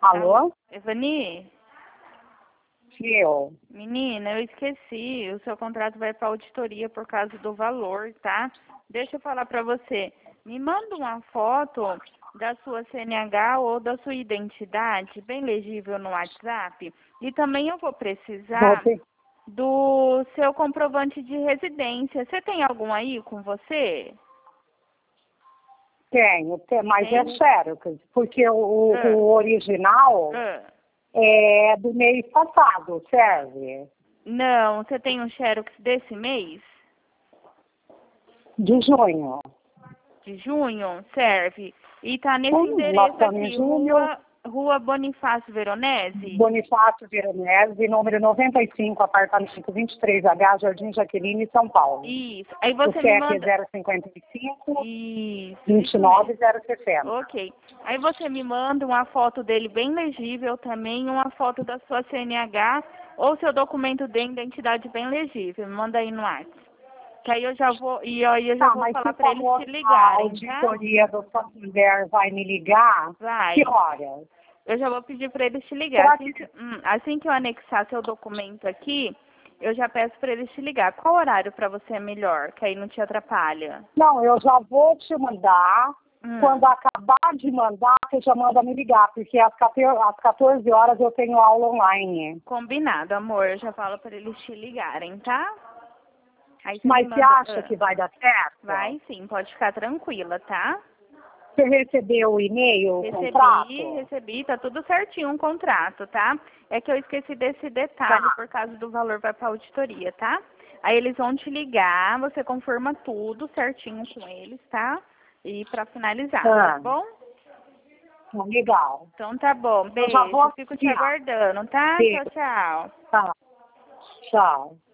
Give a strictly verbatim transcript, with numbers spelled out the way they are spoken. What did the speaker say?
Alô? Evani? Eu. Menina, eu esqueci. O seu contrato vai para auditoria por causa do valor, tá? Deixa eu falar para você. Me manda uma foto da sua C N H ou da sua identidade, bem legível no WhatsApp. E também eu vou precisar Você do seu comprovante de residência. Você tem algum aí com você? tenho, tem, mas Tem? é sério, porque o, o- Ah. o original Ah. é do mês passado, serve? Não, você tem um Xerox desse mês? De junho. De junho? Serve. E tá nesse Hum, nós endereço estamos em aqui, junho. Rua, Rua Bonifácio Veronese? Bonifácio Veronese, número noventa e cinco, apartamento vinte e três H, Jardim Jaqueline, São Paulo. Isso. Aí O você C me F manda... zero cinquenta e cinco, Isso, vinte e isso nove mesmo. zero sessenta. Ok. Aí você me manda uma foto dele bem legível também, uma foto da sua C N H ou seu documento de identidade bem legível. Me manda aí no WhatsApp. Que aí eu já vou, e aí eu já Tá, vou mas falar por para eles favor, te a ligarem, tá? auditoria do Santander vai me ligar? Vai. Que horas? Eu já vou pedir para eles te ligar. Será Assim que... que, hum, assim que eu anexar seu documento aqui, eu já peço para eles te ligar. Qual horário para você é melhor, que aí não te atrapalha? Não, eu já vou te mandar. Hum. Quando acabar de mandar, você já manda me ligar, porque às quatorze, às quatorze horas eu tenho aula online. Combinado, amor. Eu já falo para eles te ligarem, tá? Aí você Mas me você manda... acha ah, que vai dar certo? Vai sim, pode ficar tranquila, tá? Você recebeu o e-mail, o Recebi, contrato? recebi, tá tudo certinho um contrato, tá? É que eu esqueci desse detalhe Tá. por causa do valor vai pra auditoria, tá? Aí eles vão te ligar, você confirma tudo certinho com eles, tá? E pra finalizar, tá Ah, bom? legal. Então tá bom, Eu já vou beijo, fico te aqui, ó. aguardando, tá? Tchau, Beijo. tchau. Tá. Tchau.